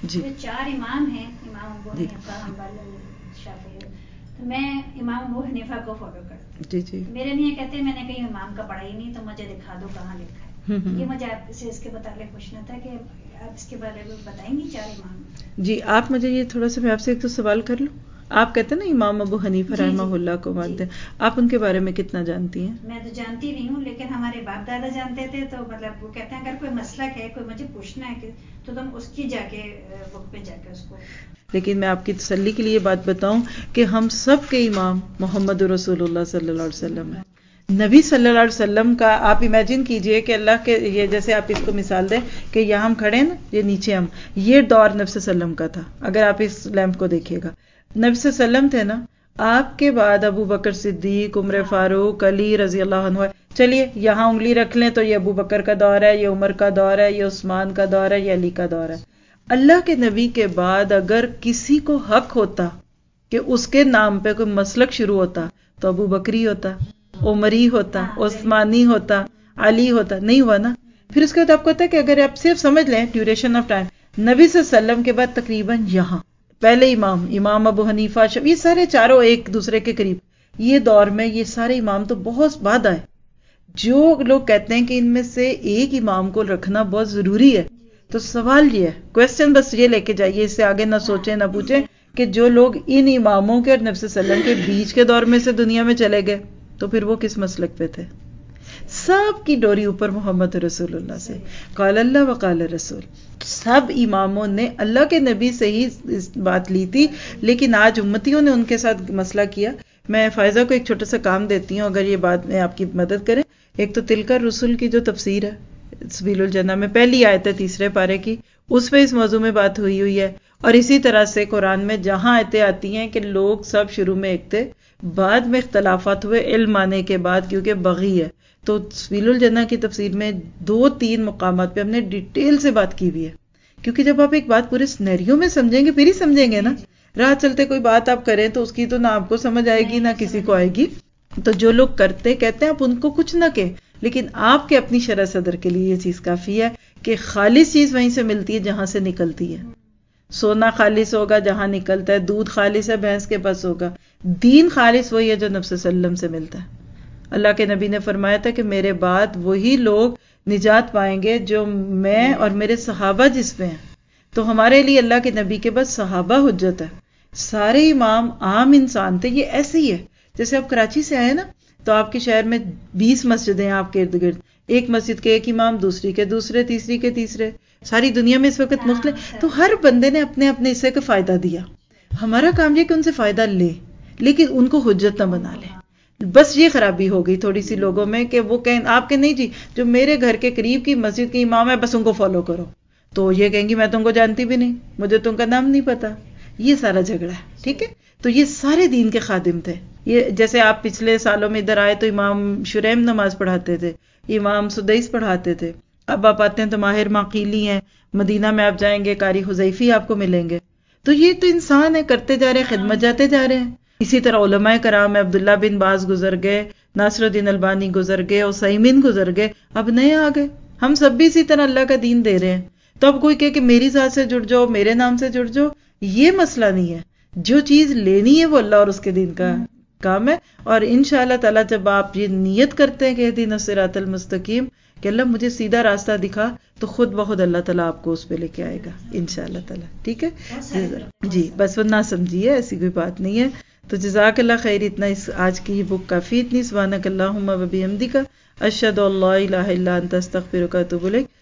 جی چار امام ہیں، امام ابو حنیفہ، حنبل، شافعی، تو میں امام ابو حنیفہ کو فالو کرتی ہوں. جی جی میرے لیے کہتے ہیں میں نے کہیں امام کا پڑھا ہی نہیں، تو مجھے دکھا دو کہاں لکھا ہے. یہ مجھے آپ سے اس کے متعلق پوچھنا تھا کہ آپ اس کے بارے میں بتائیں گی چار امام. جی آپ مجھے یہ تھوڑا سا، میں آپ سے ایک تو سوال کر لوں. آپ کہتے ہیں نا امام ابو حنیفہ رحمہ اللہ کو مانتے ہیں، آپ ان کے بارے میں کتنا جانتی ہیں؟ میں تو جانتی نہیں ہوں، لیکن ہمارے باپ دادا جانتے تھے. تو مطلب وہ کہتے ہیں اگر کوئی مسلک ہے، کوئی مجھے پوچھنا ہے تو تم اس کی جا کے بک پہ جا کے اس کو. لیکن میں آپ کی تسلی کے لیے یہ بات بتاؤں کہ ہم سب کے امام محمد رسول اللہ صلی اللہ علیہ وسلم ہیں. نبی صلی اللہ علیہ وسلم کا آپ امیجن کیجئے کہ اللہ کے، یہ جیسے آپ اس کو مثال دیں کہ یہاں ہم کھڑے ہیں نا، یہ نیچے ہم، یہ دور نبی صلی اللہ علیہ وسلم کا تھا. اگر آپ اس لیمپ کو دیکھیے گا، نبی صلی اللہ علیہ وسلم تھے نا، آپ کے بعد ابو بکر صدیق، عمر فاروق، علی رضی اللہ عنہ. چلیے یہاں انگلی رکھ لیں تو یہ ابو بکر کا دور ہے، یہ عمر کا دور ہے، یہ عثمان کا دور ہے، یہ علی کا دور ہے. اللہ کے نبی کے بعد اگر کسی کو حق ہوتا کہ اس کے نام پہ کوئی مسلک شروع ہوتا تو ابو بکری ہوتا، عمری ہوتا، عثمانی ہوتا، علی ہوتا. نہیں ہوا نا. پھر اس کے بعد آپ کو پتا ہے کہ اگر آپ صرف سمجھ لیں ڈیوریشن آف ٹائم، نبی صلی اللہ علیہ وسلم کے بعد تقریباً یہاں پہلے امام ابو حنیفہ، یہ سارے چاروں ایک دوسرے کے قریب، یہ دور میں یہ سارے امام تو بہت بعد آئے. جو لوگ کہتے ہیں کہ ان میں سے ایک امام کو رکھنا بہت ضروری ہے، تو سوال یہ ہے، کوشچن بس یہ لے کے جائیے، اس سے آگے نہ سوچیں نہ پوچھیں کہ جو لوگ ان اماموں کے اور نبی صلی اللہ علیہ وسلم کے بیچ کے دور میں سے دنیا میں چلے گئے تو پھر وہ کس مسلک پہ تھے؟ سب کی ڈوری اوپر محمد رسول اللہ سے، قال اللہ وقال رسول. سب اماموں نے اللہ کے نبی سے ہی بات لی تھی، لیکن آج امتیوں نے ان کے ساتھ مسئلہ کیا. میں فائزہ کو ایک چھوٹا سا کام دیتی ہوں، اگر یہ بات میں آپ کی مدد کریں. ایک تو تلک الرسل کی جو تفسیر ہے سبیل الجنہ میں پہلی آیت ہے 3 پارے کی، اس پہ اس موضوع میں بات ہوئی ہے. اور اسی طرح سے قرآن میں جہاں آیتیں آتی ہیں کہ لوگ سب شروع میں ایک تھے، بعد میں اختلافات ہوئے علم آنے کے بعد کیونکہ بغی ہے. تو سبیل الجنہ کی تفسیر میں 2-3 مقامات پہ ہم نے ڈیٹیل سے بات کی ہوئی ہے، کیونکہ جب آپ ایک بات پورے سینیریو میں سمجھیں گے پھر ہی سمجھیں گے نا. راہ چلتے کوئی بات آپ کریں تو اس کی تو نہ آپ کو سمجھ آئے گی نہ کسی کو آئے گی. تو جو لوگ کہتے ہیں آپ ان کو کچھ نہ کہیں، لیکن آپ کے اپنی شرح صدر کے لیے یہ چیز کافی ہے کہ خالص چیز وہیں سے ملتی ہے جہاں سے نکلتی ہے. سونا خالص ہوگا جہاں نکلتا ہے، دودھ خالص ہے بھینس کے پاس ہوگا. دین خالص وہی ہے جو نبی صلی اللہ علیہ وسلم سے ملتا ہے. اللہ کے نبی نے فرمایا تھا کہ میرے بعد وہی لوگ نجات پائیں گے جو میں اور میرے صحابہ جس پہ ہیں. تو ہمارے لیے اللہ کے نبی کے بعد صحابہ حجت ہے. سارے امام عام انسان تھے. یہ ایسے ہی ہے جیسے آپ کراچی سے آئے نا تو آپ کے شہر میں 20 مسجدیں ہیں آپ کے ارد گرد، ایک مسجد کے ایک امام، دوسری کے دوسرے، تیسری کے تیسرے. ساری دنیا میں اس وقت مختلف، تو ہر بندے نے اپنے اپنے حصے کا فائدہ دیا. ہمارا کام یہ کہ ان سے فائدہ لے لیکن ان کو حجت نہ بنا لے. بس یہ خرابی ہو گئی تھوڑی سی لوگوں میں کہ وہ کہیں آپ کے نہیں جی جو میرے گھر کے قریب کی مسجد کے امام ہے بس ان کو فالو کرو، تو یہ کہیں گی میں تم کو جانتی بھی نہیں، مجھے تم کا نام نہیں پتا. یہ سارا جھگڑا ہے. ٹھیک ہے، تو یہ سارے دین کے خادم تھے. یہ جیسے آپ پچھلے سالوں میں ادھر آئے تو امام شریم نماز پڑھاتے تھے، امام سدیس پڑھاتے تھے. اب آپ آتے ہیں تو ماہر ماقیلی ہیں، مدینہ میں آپ جائیں گے قاری حذیفی آپ کو ملیں گے. تو یہ تو انسان ہے، کرتے جا رہے ہیں، خدمت جاتے جا رہے ہیں. اسی طرح علماء کرام ہے، عبداللہ بن باز گزر گئے، ناصر الدین البانی گزر گئے، عثیمین گزر گئے، اب نئے آ گئے. ہم سب بھی اسی طرح اللہ کا دین دے رہے ہیں. تو اب کوئی کہے کہ میری ذات سے جڑ جاؤ، میرے نام سے جڑ جاؤ، یہ مسئلہ نہیں ہے. جو چیز لینی ہے وہ اللہ اور اس کے دین کا کام ہے. اور انشاءاللہ تعالی جب آپ یہ نیت کرتے ہیں کہ اہدنا الصراط المستقیم کہ اللہ مجھے سیدھا راستہ دکھا، تو خود بخود اللہ تعالیٰ آپ کو اس پہ لے کے آئے گا انشاءاللہ تعالیٰ. ٹھیک ہے جی، بس وہ نہ سمجھیے، ایسی کوئی بات نہیں ہے. تو جزاک اللہ خیر. اتنا اس آج کی یہ بک کافی. اتنی سبحانک اللہم و بحمدک اشہد ان لا الہ الا انت استغفرک و اتوب الیک.